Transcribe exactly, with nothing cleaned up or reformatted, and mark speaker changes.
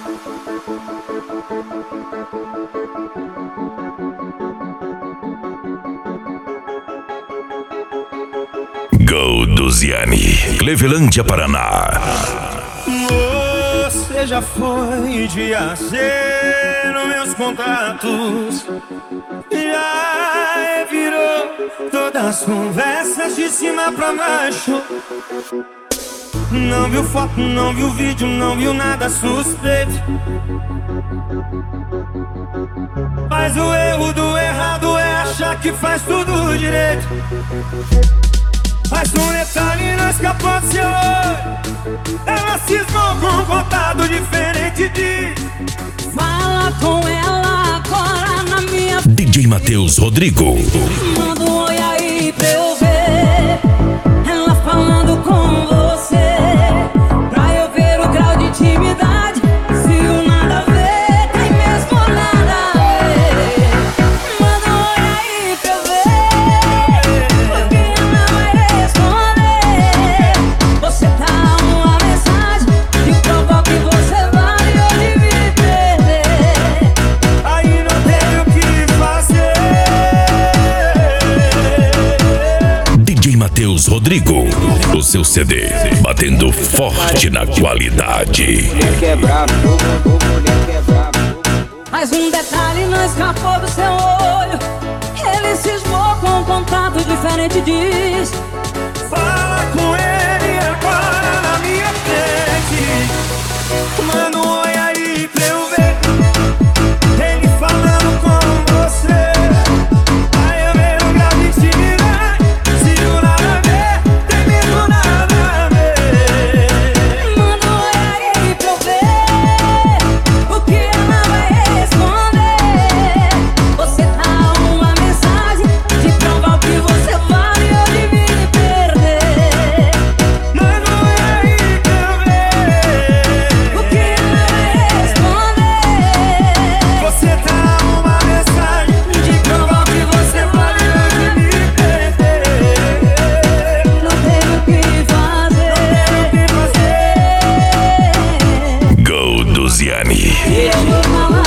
Speaker 1: Golduziane, Clevelândia, Paraná.
Speaker 2: Você já foi de A a Z nos meus contatos, já virou todas as conversas de cima pra baixo. Não viu foto, não viu vídeo, não viu nada suspeito. Mas o erro do errado é achar que faz tudo direito. Mas um detalhe não escapou do seu olho, ela cismou com um contato diferente de...
Speaker 3: Fala com ela agora na minha...
Speaker 1: D J Matheus Rodrigo.
Speaker 3: Manda um oi aí pra eu ver ela falando com você, pra eu ver o grau de intimidade. Se o nada a ver, tem mesmo nada a ver. Manda um oi aí pra eu ver, porque ela vai responder. Você tá uma mensagem que prova que você vale ou devia perder.
Speaker 2: Aí não tem o que fazer.
Speaker 1: D J Matheus Rodrigo, o seu C D, batendo forte na qualidade.
Speaker 3: Mas um detalhe não escapou do seu olho, ele cismou com um contato diferente, diz.
Speaker 2: Fala com ele agora na minha frente. Manda um oi aí pra eu ver ele falando com você. Aí eu vejo o grau de intimidade. Se o nada a ver, tem mesmo nada a ver.
Speaker 3: Manda um oi aí pra eu ver o que ela vai responder. Você tá uma mensagem de provar o que você vale ou devia perder.
Speaker 2: Manda um oi aí pra eu ver
Speaker 3: O que ela vai responder.
Speaker 2: você tá uma mensagem de provar que você vale ou devia perder.
Speaker 3: Não tem o que fazer.
Speaker 2: O que fazer?
Speaker 1: Golduziane.
Speaker 3: Eu vou falar